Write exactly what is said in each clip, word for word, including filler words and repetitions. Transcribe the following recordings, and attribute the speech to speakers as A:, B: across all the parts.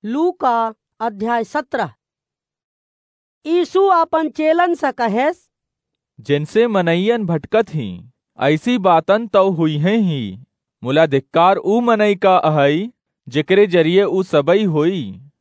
A: लूका अध्याय सत्रह। यीशु अपन चेलन से कहेस,
B: जिनसे मनैयन भटकत ही ऐसी बातन तो हुई हैं ही। मुला धिक्कार ऊ मनई का अहई जेकरे जरिए ऊ सबई होई।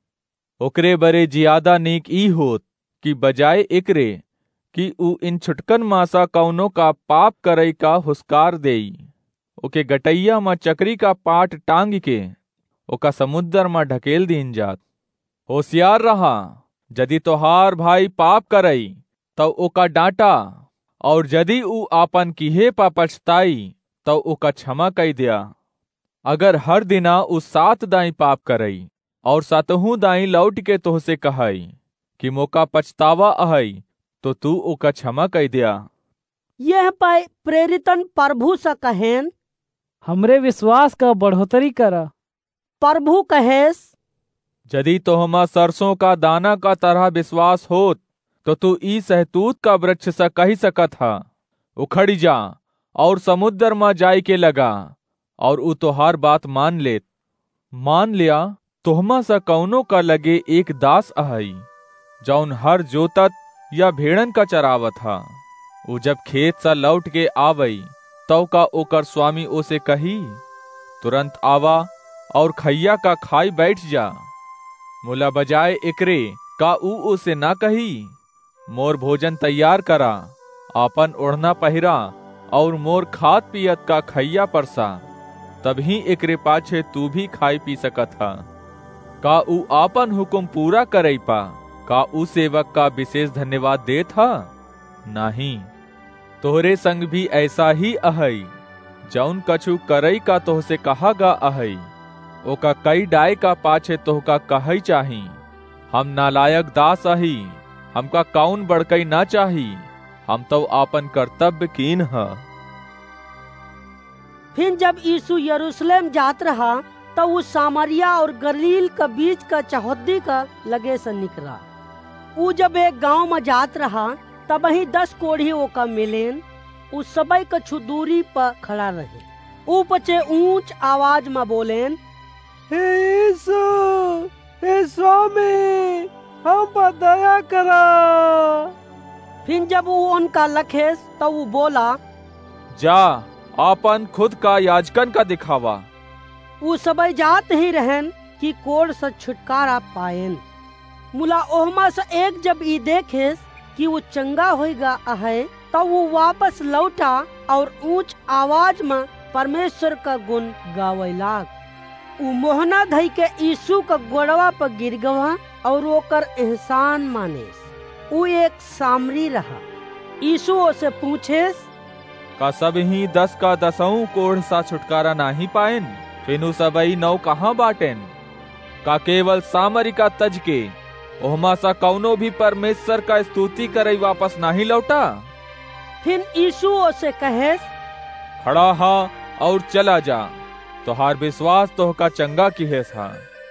B: ओकरे बरे जियादा नीक ई होत कि बजाय एकरे कि ऊ इन छुटकन मासा कौनो का पाप करई का हुस्कार देई, ओके गटैया में चकरी का पाट टांग के ओका समुद्र में ढकेल दीन जात। होशियार रहा, यदि तोहार भाई पाप करई तो ओका डांटा, और यदि ऊ आपन किहे पा पछताई तो ओका क्षमा कई दिया। अगर हर दिना ऊ सात दाई पाप करई और सातहूं दाई लौट के तोहसे कहई कि मौका पछतावा अहई, तो तू ओका क्षमा कई दिया।
A: यह पाए प्रेरितन प्रभु से कहेन,
C: हमरे विश्वास का बढ़ोतरी करा।
A: प्रभु कहेस,
B: यदि तोहमा सरसों का दाना का तरह विश्वास होत तो तू ई सहतूत का वृक्ष सा कही सकत हा, उखड़ी जा और समुद्र में जाय के लगा, और ऊ तोहार बात मान लेत। मान लिया तोहमा सा कौनो का लगे एक दास अहई जौन हर जोतत या भेड़न का चरावत हा। ऊ जब खेत सा लौट के आवई तो का ओकर स्वामी ओसे कही, तुरंत आवा और खैया का खाई बैठ जा। मुला बजाय एकरे का ऊ उसे ना कही, मोर भोजन तैयार करा, आपन ओढ़ना पहिरा और मोर खात पियत का खैया परसा, तभी एकरे पाछे तू भी खाई पी सकत हा। का ऊ आपन हुकुम पूरा करई पा का ऊ सेवक का विशेष धन्यवाद देत हा? नहीं, तोहरे संग भी ऐसा ही अहई। जौन कछु करई का तोहसे कहा गा अहई, ओका कई डाय का पाछे तोहका कहई चाही, हम नालायक दास अही, हमका कौन बड़कई ना चाही, हम तो आपन कर्तव्य कीन ह।
A: फिर जब यीशु यरूशलेम जात रहा तो वो सामरिया और गलील का बीच का चौहद्दी का लगे से निकला। वो जब एक गांव में जात रहा तब ही दस कोढ़ी ओका मिलेन। उस सबई कछु दूरी पर खड़ा रहे। ऊ पचे ऊंच आवाज में बोलेन,
C: हे यीशु, हे स्वामी, हम पर दया करा।
A: फिर जब वो उनका लखेस तो वो बोला,
B: जा आपन खुद का याजकन का दिखावा।
A: वो सबई जात ही रहन कि कोड़ से छुटकारा पाएन। मुला ओहमा से एक जब ई देखेस कि वो चंगा होएगा है तो वो वापस लौटा और ऊंच आवाज में परमेश्वर का गुण गावे लाग। ऊ मोहना धई के यीशु का गोड़वा पर गिर गवा और ओकर एहसान मानेस। ऊ एक सामरी रहा। यीशु से पूछेस,
B: का सब ही दस का दसऊ कोढ़ सा छुटकारा नहीं पाएन? फिनु सबई नौ कहाँ बाटेन? का केवल सामरी का तज के ओहमा सा कौनो भी परमेश्वर का स्तुति करई वापस नहीं लौटा?
A: फिर यीशु से कहेस,
B: खड़ा हा और चला जा, तोहार विश्वास तोहका चंगा किहेस हा।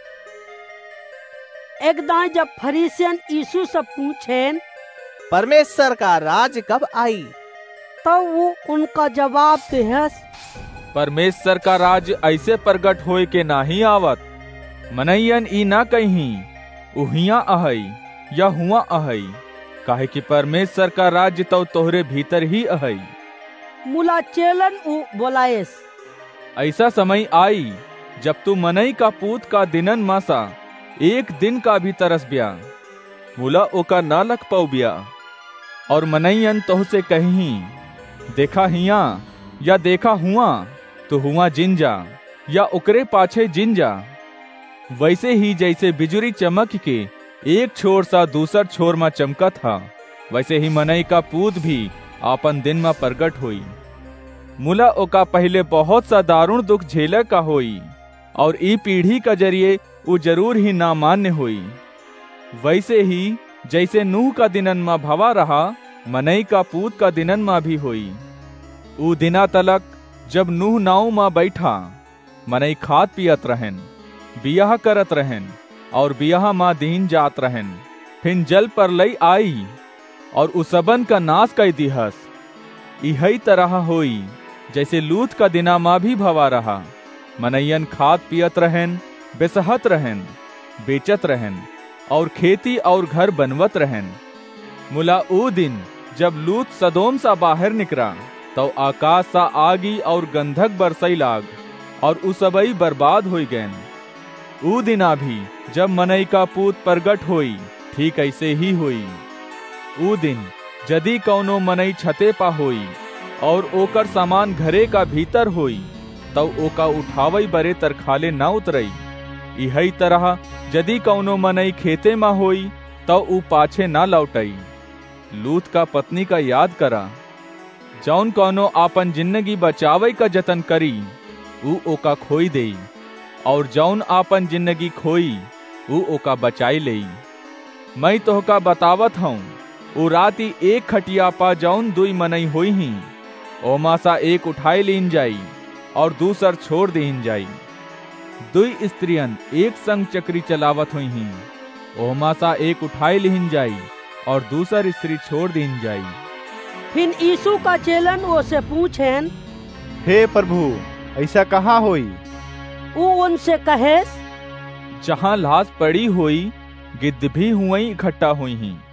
A: एक दाई जब फरीसियन यीशु से पूछेन,
D: परमेश्वर का राज कब आई?
A: तो वो उनका जवाब देहस,
B: परमेश्वर का राज ऐसे प्रगट होए के नाही आवत। मनैयन ई ना कहीं उहिया अहई या हुआ अहई, काहे कि परमेश्वर का राज्य तो तोहरे भीतर ही अहई।
A: मुला चेलन ऊ बोलाएस,
B: ऐसा समय आई जब तू मनई का पूत का दिनन मासा एक दिन का भी तरस बिया, मुला ओका ना लग पाऊ बिया। और मनैयन तोहसे कहीं, देखा हिया या देखा हुआ, तो हुआ जिन जा या ओकरे पाछे जिन जा। वैसे ही जैसे बिजुरी चमक के एक छोर सा दूसर छोर में चमका था, वैसे ही मनई का पूत भी आपन दिन में प्रगट हुई। मुला ओका पहले बहुत सा दारुण दुख झेले का होई, और ई पीढ़ी का जरिए वो जरूर ही ना मान्य हुई। वैसे ही जैसे नूह का दिनन में भवा रहा, मनई का पूत का दिनन में भी हुई। ऊ दिना तलक जब नूह नाव में बैठा, मनई खात पियत रहन, बियाह करत रहन और बियाह माँ दीन जात रहन। फिर जल पर लई आई और उसबन का नाश कर दिहस। इही तरह होई जैसे लूत का दिना माँ भी भवा रहा। मनैयन खात पियत रहन, बेसहत रहन, बेचत रहन और खेती और घर बनवत रहन। मुला ऊ दिन जब लूत सदोम सा बाहर निकला तो आकाश सा आगी और गंधक बरसई लाग और उ सबई बर्बाद हो गए। ऊ दिना भी जब मनई का पूत प्रगट होई ठीक ऐसे ही होई। ऊ दिन यदि कौनो मनई छते पा होई और ओकर सामान घरे का भीतर होई तो ओका उठावई बरे तरखाले ना उतरई। इही तरह यदि कौनो मनई खेते में होई तो ऊ पाछे ना लौटई। लूत का पत्नी का याद करा, जौन कौनो आपन जिंदगी बचावे का जतन करी ऊ ओका खोई देई, और जौन आपन जिंदगी खोई ऊ ओका बचाई लेई। मैं तोहका बतावत हूँ, ऊ राती एक खटिया पा जौन दुई मनई होई ही ओमा सा एक उठाई लीन जाई और दूसर छोड़ दीन जाई। दुई स्त्रियन एक संग चक्री चलावत हुई ही ओमा सा एक उठाई लीन जाई और दूसर स्त्री छोड़ दीन जाई।
A: फिर यीशु का चेलन वो से पूछेन,
E: हे प्रभु, ऐसा कहाँ होई?
A: ऊ उनसे कहेस,
B: जहाँ लाश पड़ी हुई गिद्ध भी हुई इकट्ठा हुई ही।